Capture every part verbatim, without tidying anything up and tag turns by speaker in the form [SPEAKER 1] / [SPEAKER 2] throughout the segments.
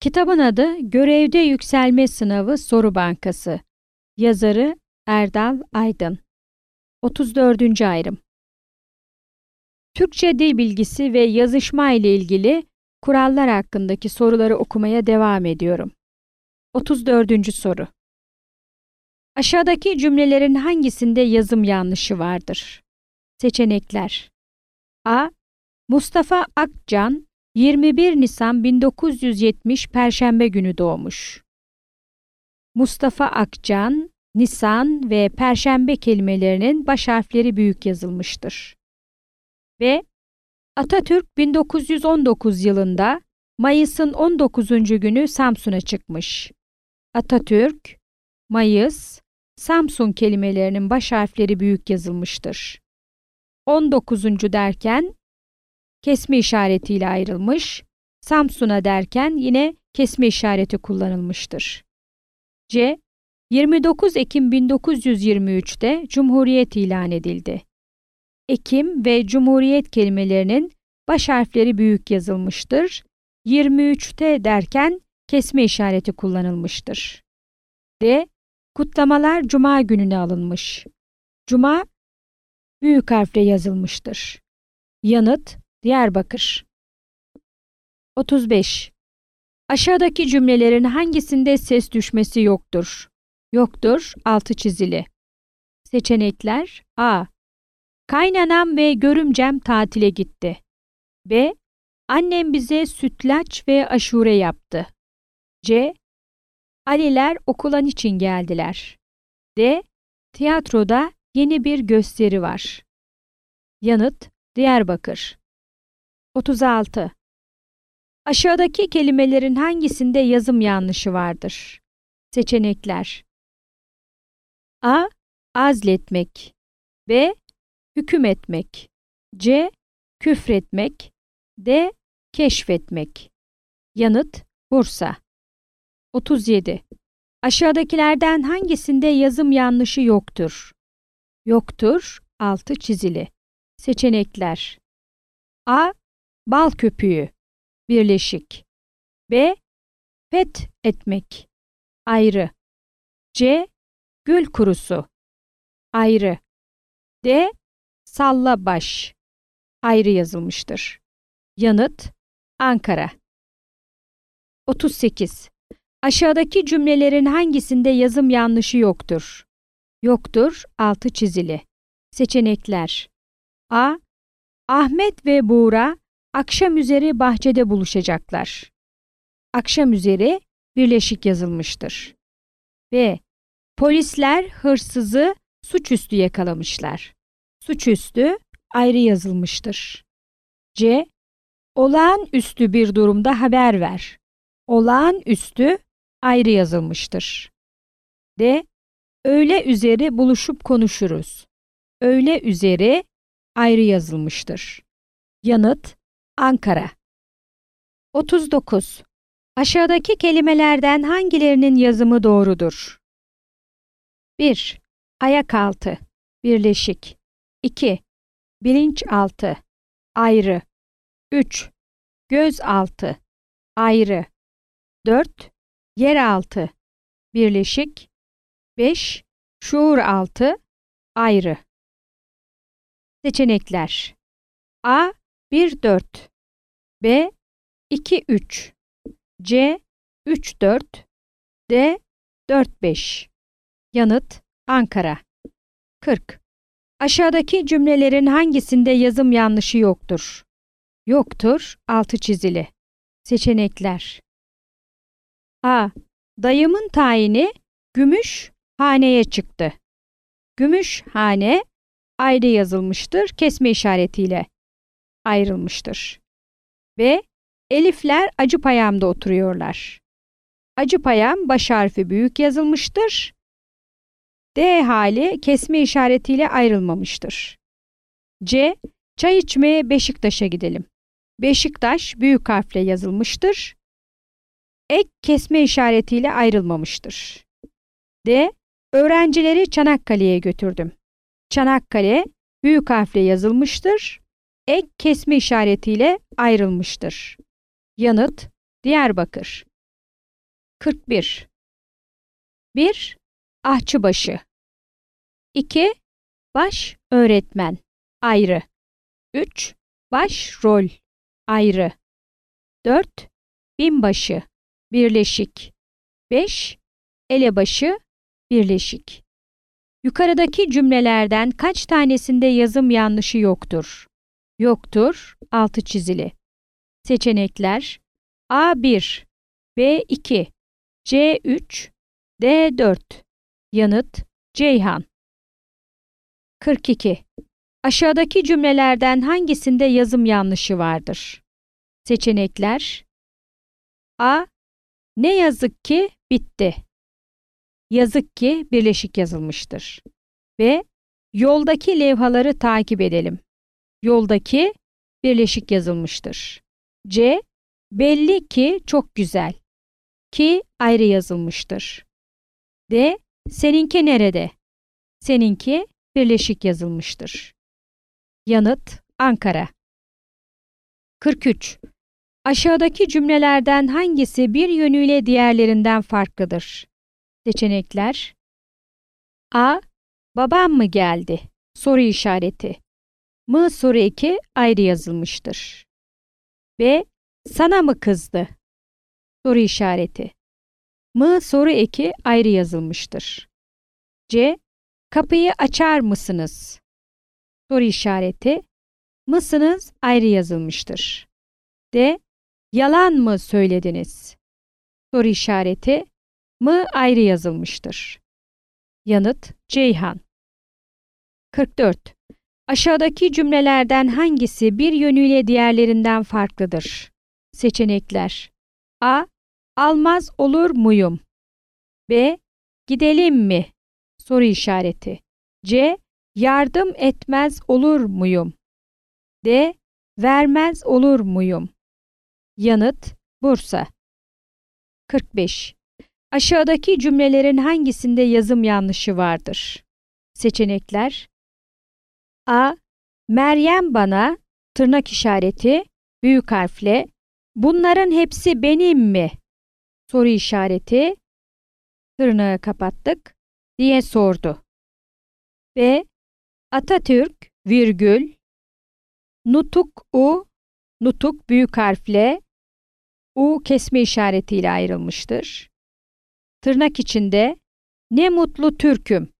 [SPEAKER 1] Kitabın adı Görevde Yükselme Sınavı Soru Bankası. Yazarı Erdal Aydın. otuz dördüncü ayrım. Türkçe dil bilgisi ve yazışma ile ilgili kurallar hakkındaki soruları okumaya devam ediyorum. otuz dördüncü soru. Aşağıdaki cümlelerin hangisinde yazım yanlışı vardır? Seçenekler. A. Mustafa Akcan yirmi bir Nisan bin dokuz yüz yetmiş Perşembe günü doğmuş. Mustafa Akcan, Nisan ve Perşembe kelimelerinin baş harfleri büyük yazılmıştır. B. Atatürk bin dokuz yüz on dokuz yılında Mayıs'ın on dokuzuncu günü Samsun'a çıkmış. Atatürk, Mayıs, Samsun kelimelerinin baş harfleri büyük yazılmıştır. on dokuzuncu derken kesme işaretiyle ayrılmış, Samsun'a derken yine kesme işareti kullanılmıştır. C. yirmi dokuz Ekim bin dokuz yüz yirmi üç'te Cumhuriyet ilan edildi. Ekim ve Cumhuriyet kelimelerinin baş harfleri büyük yazılmıştır. yirmi üç'te derken kesme işareti kullanılmıştır. D. Kutlamalar Cuma gününe alınmış. Cuma büyük harfle yazılmıştır. Yanıt Diyarbakır. otuz beş. Aşağıdaki cümlelerin hangisinde ses düşmesi yoktur? Yoktur, altı çizili. Seçenekler. A. Kaynanam ve görümcem tatile gitti. B. Annem bize sütlaç ve aşure yaptı. C. Aliler okula niçin geldiler? D. Tiyatroda yeni bir gösteri var. Yanıt Diyarbakır. otuz altı. Aşağıdaki kelimelerin hangisinde yazım yanlışı vardır? Seçenekler. A. Azletmek. B. Hükmetmek. C. Küfretmek. D. Keşfetmek. Yanıt Bursa. otuz yedi. Aşağıdakilerden hangisinde yazım yanlışı yoktur? Yoktur, altı çizili. Seçenekler. A. Bal köpüğü, birleşik. B. Feth etmek, ayrı. C. Gül kurusu, ayrı. D. Salla baş, ayrı yazılmıştır. Yanıt Ankara. otuz sekiz. Aşağıdaki cümlelerin hangisinde yazım yanlışı yoktur? Yoktur, altı çizili. Seçenekler. A. Ahmet ve Buğra akşam üzeri bahçede buluşacaklar. Akşam üzeri birleşik yazılmıştır. B. Polisler hırsızı suçüstü yakalamışlar. Suçüstü ayrı yazılmıştır. C. Olağanüstü bir durumda haber ver. Olağanüstü ayrı yazılmıştır. D. Öğle üzeri buluşup konuşuruz. Öğle üzeri ayrı yazılmıştır. Yanıt Ankara. otuz dokuz. Aşağıdaki kelimelerden hangilerinin yazımı doğrudur? bir. Ayakaltı, birleşik. iki. Bilinçaltı, ayrı. üç. Gözaltı, ayrı. dört. Yeraltı, birleşik. beş. Şuuraltı, ayrı. Seçenekler. A. bir dört. B. iki üç. C. üç dört. D. dört beş. Yanıt Ankara. kırk. Aşağıdaki cümlelerin hangisinde yazım yanlışı yoktur? Yoktur, altı çizili. Seçenekler. A. Dayımın tayini gümüş haneye çıktı. Gümüş hane ayrı yazılmıştır, kesme işaretiyle ayrılmıştır. B. Elifler Acıpayam'da oturuyorlar. Acıpayam baş harfi büyük yazılmıştır. D hali kesme işaretiyle ayrılmamıştır. C. Çay içmeye Beşiktaş'a gidelim. Beşiktaş büyük harfle yazılmıştır. Ek kesme işaretiyle ayrılmamıştır. D. Öğrencileri Çanakkale'ye götürdüm. Çanakkale büyük harfle yazılmıştır. Ek kesme işaretiyle ayrılmıştır. Yanıt Diyarbakır. kırk bir. bir. Ahçıbaşı. iki. Baş öğretmen, ayrı. üç. Başrol, ayrı. dört. Binbaşı, birleşik. beş. Elebaşı, birleşik. Yukarıdaki cümlelerden kaç tanesinde yazım yanlışı yoktur? Yoktur, altı çizili. Seçenekler: A bir, B iki, C üç, D dört. Yanıt: Ceyhan. kırk iki. Aşağıdaki cümlelerden hangisinde yazım yanlışı vardır? Seçenekler: A. Ne yazık ki bitti. Yazık ki birleşik yazılmıştır. B. Yoldaki levhaları takip edelim. Yoldaki birleşik yazılmıştır. C. Belli ki çok güzel. Ki ayrı yazılmıştır. D. Seninki nerede? Seninki birleşik yazılmıştır. Yanıt: Ankara. kırk üç. Aşağıdaki cümlelerden hangisi bir yönüyle diğerlerinden farklıdır? Seçenekler: A. Babam mı geldi? Soru işareti. M soru eki ayrı yazılmıştır. B. Sana mı kızdı? Soru işareti. M soru eki ayrı yazılmıştır. C. Kapıyı açar mısınız? Soru işareti. Mısınız ayrı yazılmıştır. D. Yalan mı söylediniz? Soru işareti. M ayrı yazılmıştır. Yanıt: Ceyhan. kırk dört. Aşağıdaki cümlelerden hangisi bir yönüyle diğerlerinden farklıdır? Seçenekler: A. Almaz olur muyum? B. Gidelim mi? Soru işareti. C. Yardım etmez olur muyum? D. Vermez olur muyum? Yanıt: Bursa. kırk beş. Aşağıdaki cümlelerin hangisinde yazım yanlışı vardır? Seçenekler: A. Meryem bana, tırnak işareti, büyük harfle, bunların hepsi benim mi? Soru işareti, tırnağı kapattık, diye sordu. B. Atatürk, virgül, nutuk u, nutuk büyük harfle, u kesme işaretiyle ayrılmıştır. Tırnak içinde, ne mutlu Türk'üm.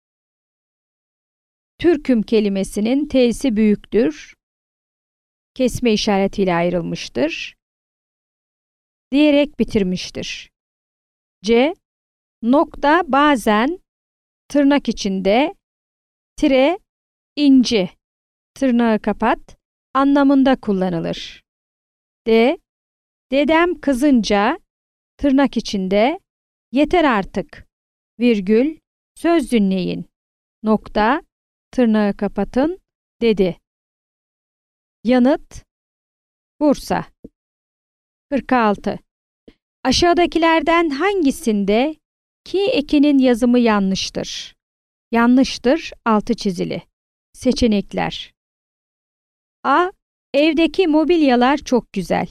[SPEAKER 1] Türk'üm kelimesinin t'si büyüktür. Kesme işaretiyle ayrılmıştır. Diyerek bitirmiştir. C. Nokta bazen tırnak içinde tire inci tırnağı kapat anlamında kullanılır. D. Dedem kızınca tırnak içinde yeter artık virgül söz dinleyin nokta tırnağı kapatın dedi. Yanıt: Bursa. kırk altı. Aşağıdakilerden hangisinde ki ekinin yazımı yanlıştır? Yanlıştır, altı çizili. Seçenekler: A. Evdeki mobilyalar çok güzel.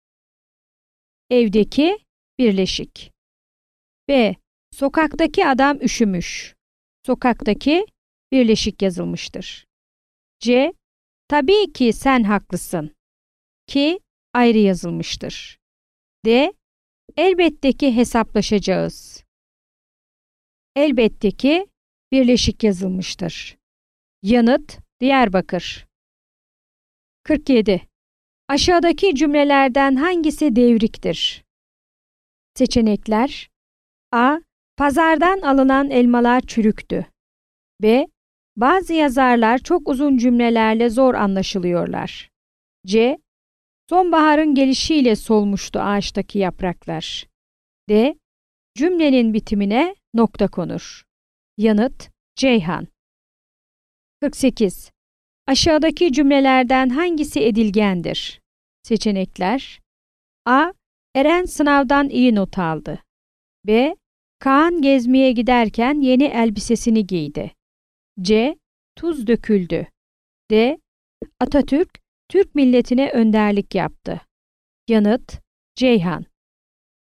[SPEAKER 1] Evdeki birleşik. B. Sokaktaki adam üşümüş. Sokaktaki birleşik yazılmıştır. C. Tabii ki sen haklısın. Ki ayrı yazılmıştır. D. Elbette ki hesaplaşacağız. Elbette ki birleşik yazılmıştır. Yanıt: Diyarbakır. kırk yedi. Aşağıdaki cümlelerden hangisi devriktir? Seçenekler: A. Pazardan alınan elmalar çürüktü. B. Bazı yazarlar çok uzun cümlelerle zor anlaşılıyorlar. C. Sonbaharın gelişiyle solmuştu ağaçtaki yapraklar. D. Cümlenin bitimine nokta konur. Yanıt: Ceyhan. kırk sekiz. Aşağıdaki cümlelerden hangisi edilgendir? Seçenekler: A. Eren sınavdan iyi not aldı. B. Kaan gezmeye giderken yeni elbisesini giydi. C. Tuz döküldü. D. Atatürk, Türk milletine önderlik yaptı. Yanıt: Ceyhan.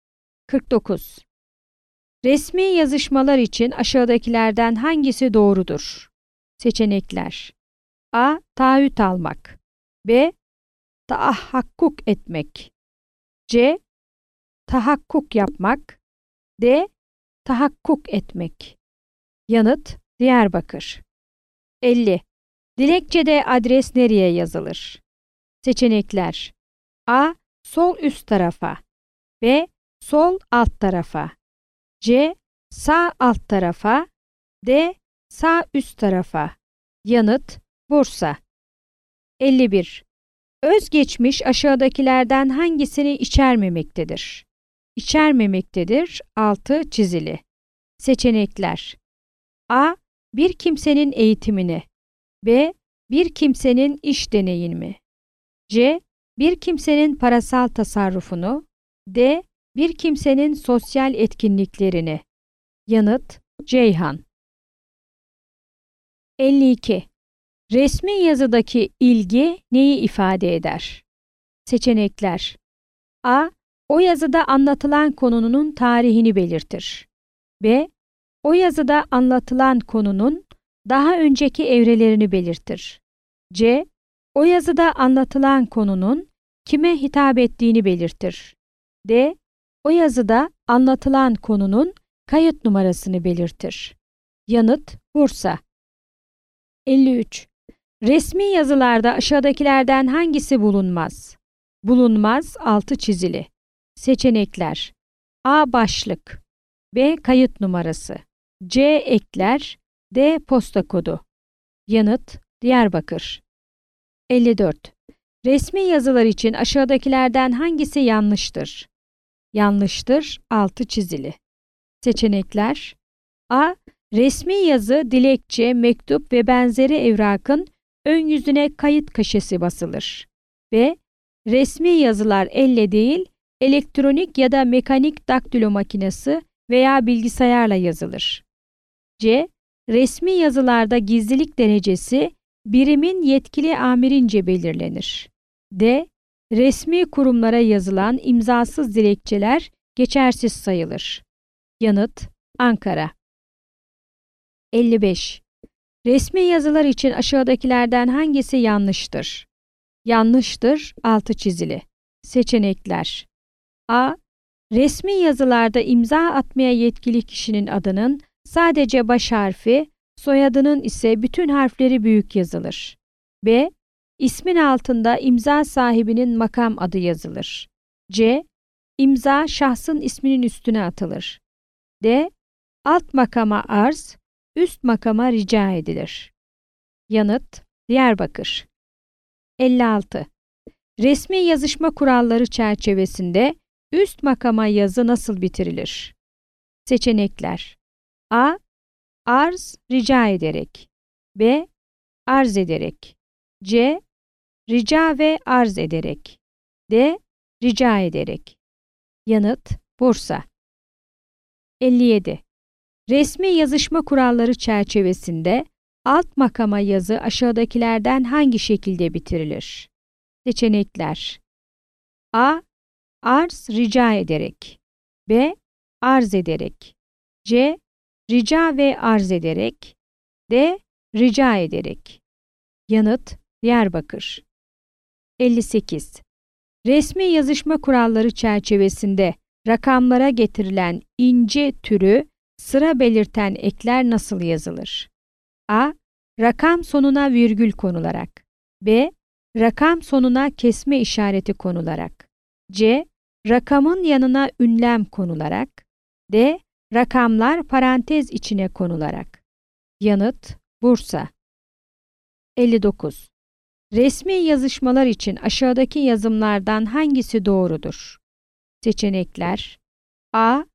[SPEAKER 1] kırk dokuz. Resmi yazışmalar için aşağıdakilerden hangisi doğrudur? Seçenekler: A. Taahhüt almak. B. Tahakkuk etmek. C. Tahakkuk yapmak. D. Tahakkuk etmek. Yanıt: Diyarbakır. elli. Dilekçede adres nereye yazılır? Seçenekler: A. Sol üst tarafa. B. Sol alt tarafa. C. Sağ alt tarafa. D. Sağ üst tarafa. Yanıt: Bursa. elli bir. Özgeçmiş aşağıdakilerden hangisini içermemektedir? İçermemektedir. Altı çizili. Seçenekler: A. Bir kimsenin eğitimini. B. Bir kimsenin iş deneyimini. C. Bir kimsenin parasal tasarrufunu. D. Bir kimsenin sosyal etkinliklerini. Yanıt: Ceyhan. elli iki. Resmi yazıdaki ilgi neyi ifade eder? Seçenekler: A. O yazıda anlatılan konunun tarihini belirtir. B. O yazıda anlatılan konunun daha önceki evrelerini belirtir. C. O yazıda anlatılan konunun kime hitap ettiğini belirtir. D. O yazıda anlatılan konunun kayıt numarasını belirtir. Yanıt: Bursa. elli üç. Resmi yazılarda aşağıdakilerden hangisi bulunmaz? Bulunmaz. Altı çizili. Seçenekler: A. Başlık. B. Kayıt numarası. C. Ekler. D. Posta kodu. Yanıt: Diyarbakır. elli dört. Resmi yazılar için aşağıdakilerden hangisi yanlıştır? Yanlıştır. Altı çizili. Seçenekler: A. Resmi yazı, dilekçe, mektup ve benzeri evrakın ön yüzüne kayıt kaşesi basılır. B. Resmi yazılar elle değil, elektronik ya da mekanik daktilo makinesi veya bilgisayarla yazılır. C. Resmi yazılarda gizlilik derecesi birimin yetkili amirince belirlenir. D. Resmi kurumlara yazılan imzasız dilekçeler geçersiz sayılır. Yanıt: Ankara. elli beş. Resmi yazılar için aşağıdakilerden hangisi yanlıştır? Yanlıştır. Altı çizili. Seçenekler: A. Resmi yazılarda imza atmaya yetkili kişinin adının sadece baş harfi, soyadının ise bütün harfleri büyük yazılır. B. İsmin altında imza sahibinin makam adı yazılır. C. İmza şahsın isminin üstüne atılır. D. Alt makama arz, üst makama rica edilir. Yanıt: Diyarbakır. elli altı. Resmi yazışma kuralları çerçevesinde üst makama yazı nasıl bitirilir? Seçenekler: A. Arz rica ederek. B. Arz ederek. C. Rica ve arz ederek. D. Rica ederek. Yanıt: Bursa. elli yedi. Resmi yazışma kuralları çerçevesinde alt makama yazı aşağıdakilerden hangi şekilde bitirilir? Seçenekler: A. Arz rica ederek. B. Arz ederek. C. Rica ve arz ederek. D. Rica ederek. Yanıt: Diyarbakır. elli sekiz. Resmi yazışma kuralları çerçevesinde rakamlara getirilen ince türü sıra belirten ekler nasıl yazılır? A. Rakam sonuna virgül konularak. B. Rakam sonuna kesme işareti konularak. C. Rakamın yanına ünlem konularak. D. Rakamlar parantez içine konularak. Yanıt: Bursa. elli dokuz. Resmi yazışmalar için aşağıdaki yazımlardan hangisi doğrudur? Seçenekler: A.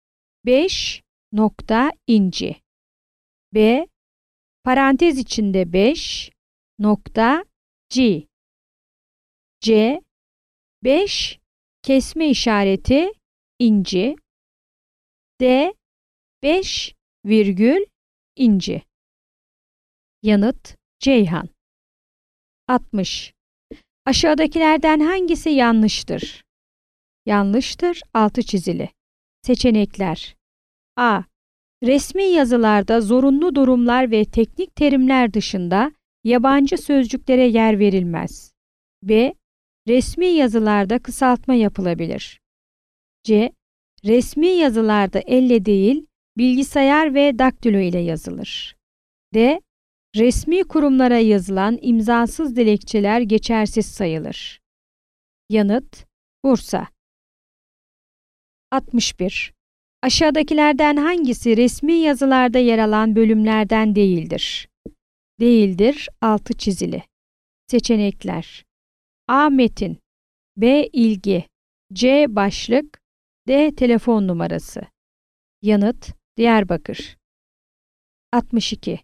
[SPEAKER 1] beş nokta inci. B. Parantez içinde beş nokta G. C. beş kesme işareti inci. D. beş virgül inci. Yanıt: Ceyhan. altmış. Aşağıdakilerden hangisi yanlıştır? Yanlıştır. Altı çizili. Seçenekler: A. Resmi yazılarda zorunlu durumlar ve teknik terimler dışında yabancı sözcüklere yer verilmez. B. Resmi yazılarda kısaltma yapılabilir. C. Resmi yazılarda elle değil, bilgisayar ve daktilo ile yazılır. D. Resmi kurumlara yazılan imzasız dilekçeler geçersiz sayılır. Yanıt: Bursa. altmış bir. Aşağıdakilerden hangisi resmi yazılarda yer alan bölümlerden değildir? Değildir, altı çizili. Seçenekler: A. Metin, B. İlgi, C. Başlık, D. Telefon numarası. Yanıt: Diyarbakır. altmış iki.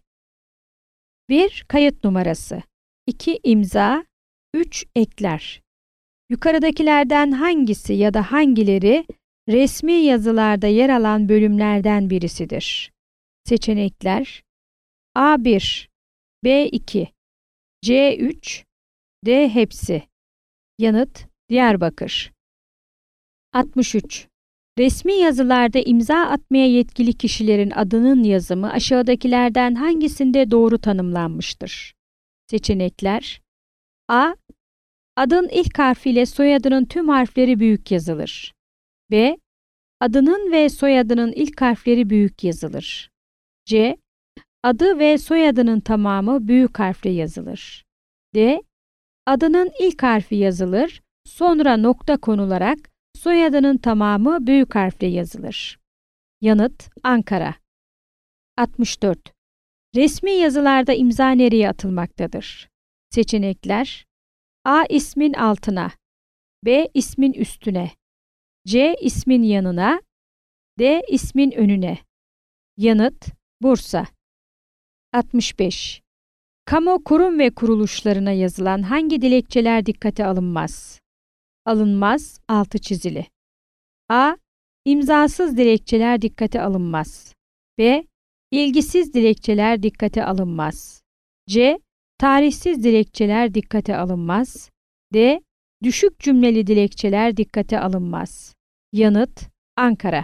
[SPEAKER 1] bir. Kayıt numarası, iki. İmza, üç. Ekler. Yukarıdakilerden hangisi ya da hangileri resmi yazılarda yer alan bölümlerden birisidir? Seçenekler: A. bir, B. iki, C. üç, D. Hepsi. Yanıt: Diyarbakır. altmış üç. Resmi yazılarda imza atmaya yetkili kişilerin adının yazımı aşağıdakilerden hangisinde doğru tanımlanmıştır? Seçenekler: A. Adın ilk harfiyle soyadının tüm harfleri büyük yazılır. B. Adının ve soyadının ilk harfleri büyük yazılır. C. Adı ve soyadının tamamı büyük harfle yazılır. D. Adının ilk harfi yazılır, sonra nokta konularak soyadının tamamı büyük harfle yazılır. Yanıt: Ankara. altmış dört. Resmi yazılarda imza nereye atılmaktadır? Seçenekler: A. İsmin altına, B. İsmin üstüne, C. İsmin yanına, D. İsmin önüne. Yanıt: Bursa. altmış beş. Kamu kurum ve kuruluşlarına yazılan hangi dilekçeler dikkate alınmaz? Alınmaz, altı çizili. A. İmzasız dilekçeler dikkate alınmaz. B. İlgisiz dilekçeler dikkate alınmaz. C. Tarihsiz dilekçeler dikkate alınmaz. D. Düşük cümleli dilekçeler dikkate alınmaz. Yanıt: Ankara.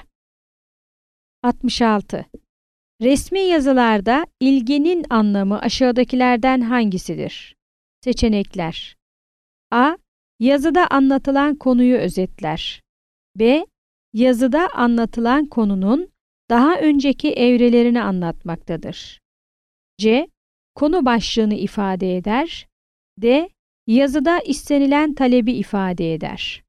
[SPEAKER 1] altmış altı. Resmi yazılarda ilginin anlamı aşağıdakilerden hangisidir? Seçenekler: A. Yazıda anlatılan konuyu özetler. B. Yazıda anlatılan konunun daha önceki evrelerini anlatmaktadır. C. Konu başlığını ifade eder. D. Yazıda istenilen talebi ifade eder.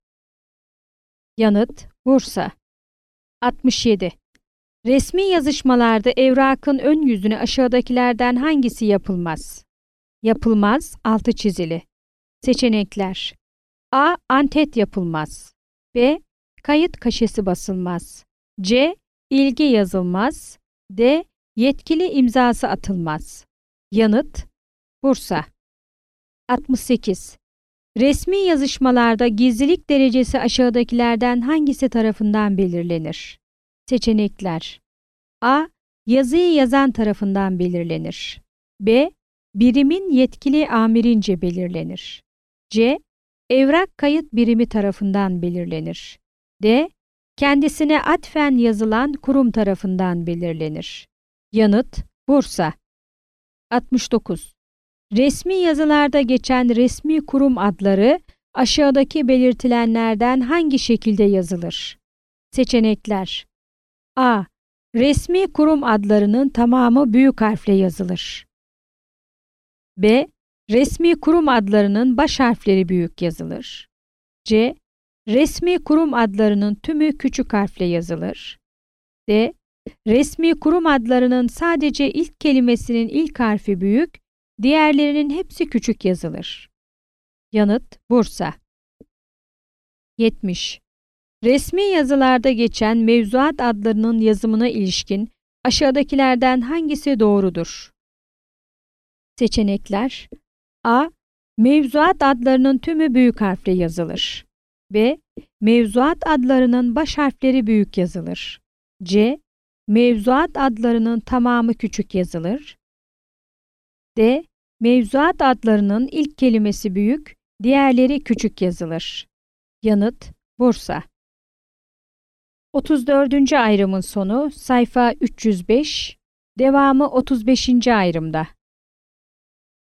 [SPEAKER 1] Yanıt: Bursa. altmış yedi. Resmi yazışmalarda evrakın ön yüzüne aşağıdakilerden hangisi yapılmaz? Yapılmaz, altı çizili. Seçenekler: A. Antet yapılmaz. B. Kayıt kaşesi basılmaz. C. İlgi yazılmaz. D. Yetkili imzası atılmaz. Yanıt: Bursa. altmış sekiz. Resmi yazışmalarda gizlilik derecesi aşağıdakilerden hangisi tarafından belirlenir? Seçenekler: A. Yazıyı yazan tarafından belirlenir. B. Birimin yetkili amirince belirlenir. C. Evrak kayıt birimi tarafından belirlenir. D. Kendisine atfen yazılan kurum tarafından belirlenir. Yanıt: Bursa. altmış dokuz. Resmi yazılarda geçen resmi kurum adları aşağıdaki belirtilenlerden hangi şekilde yazılır? Seçenekler: A. Resmi kurum adlarının tamamı büyük harfle yazılır. B. Resmi kurum adlarının baş harfleri büyük yazılır. C. Resmi kurum adlarının tümü küçük harfle yazılır. D. Resmi kurum adlarının sadece ilk kelimesinin ilk harfi büyük, diğerlerinin hepsi küçük yazılır. Yanıt: Bursa. yetmiş. Resmi yazılarda geçen mevzuat adlarının yazımına ilişkin aşağıdakilerden hangisi doğrudur? Seçenekler: A. Mevzuat adlarının tümü büyük harfle yazılır. B. Mevzuat adlarının baş harfleri büyük yazılır. C. Mevzuat adlarının tamamı küçük yazılır. D. Mevzuat adlarının ilk kelimesi büyük, diğerleri küçük yazılır. Yanıt: Bursa. otuz dördüncü ayrımın sonu sayfa üç yüz beş, devamı otuz beşinci ayrımda.